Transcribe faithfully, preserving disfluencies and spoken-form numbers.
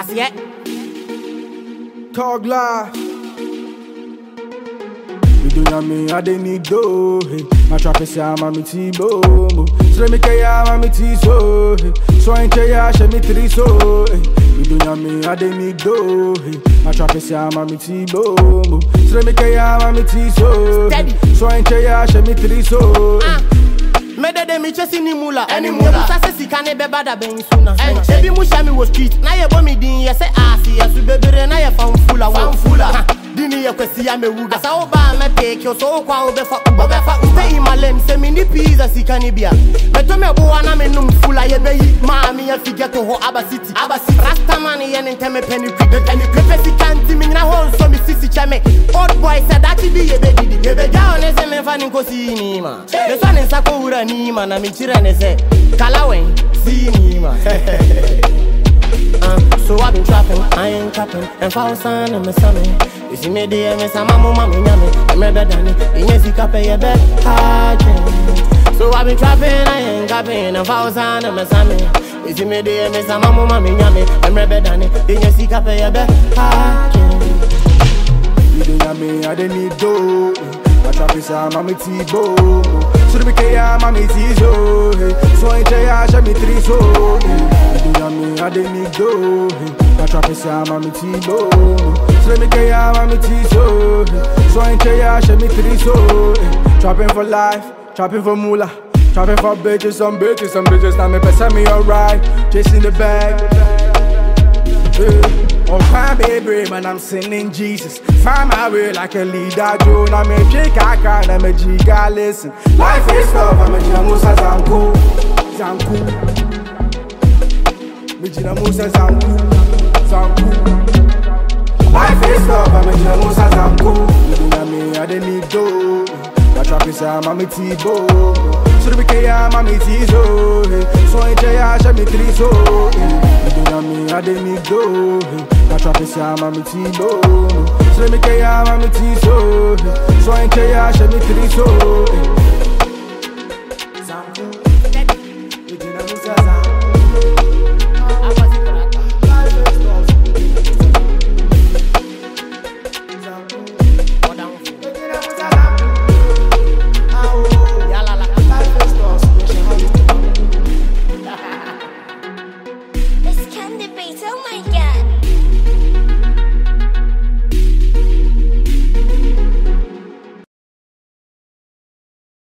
yet. Talk live. We do not mean I didn't need do. My trap is a mammy T-bo. So let me carry a mammy T-so. So I ain't tell ya, share me three so. We do not mean I didn't need do. My trap is a mammy T-bo. So let me carry a mammy T-so. So I ain't tell ya, share me three so. Mede de mi chesi ni mula Any mula Musa se si kane beba da ben suna Ebi musha mi wo street Na ye bo mi din ye se asi Ye su bebere na ye fan fula Fan fula Dini ye kwesi ya me wuga Asa oba me take yo So kwa obe fa Obe fa Stay in my lane Se mi ni pizza si kanibia Me to me buwa na me num fula Ye be yi Mami ye fige to ho Aba City Aba City Rasta man ye nente me penny quick Penny quick Pepe si kanti mi na hon so mi sisi chame Old boy said that he be ye be didi Ye be ja one se me fa ninko si ni ma Ye so ne sako ura Nima na michira ne se Kalawen see Nima. uh, So I've been trapping, I ain't capping And for son and my son You see me there, me say mamu mami nyame I'm rebel dani, inye si kape ye be hacking So I've been trapping, I ain't capping And for son and my son You see me there, me say mamu mami nyame I'm rebel dani, inye si kape ye be hacking You do not mean I didn't need do. My trap is a mammy T-bo. So let me carry a mammy T-so. So I ain't tell ya, share me three so. You do not mean I didn't need do. My trap is a mammy T-bo. So let me carry a mammy T-so. So I ain't tell ya, share me three so. Trapping for life, trapping for moolah. Trapping for bitches, some bitches, some bitches. Now me pass me alright, chasing the bag. Yeah. Oh, my baby, man, I'm singing Jesus. Find my way like a leader, Joe. I'm a chick, I can't, I'm a giga, listen. Life is tough, I'm a Jinamusa Zanku. Zanku. Me Jinamusa Zanku. Zanku. Life is tough, I'm a Jinamusa Zanku. You know me, I didn't need do. My trap is a mammy T-bo. So the weekend, I'm mammy T-so. So I tell ya, share me three so. You know me, I didn't need do. My trap is a mammy T-bo. So let me carry a mammy T-so. So I tell ya, share me three so.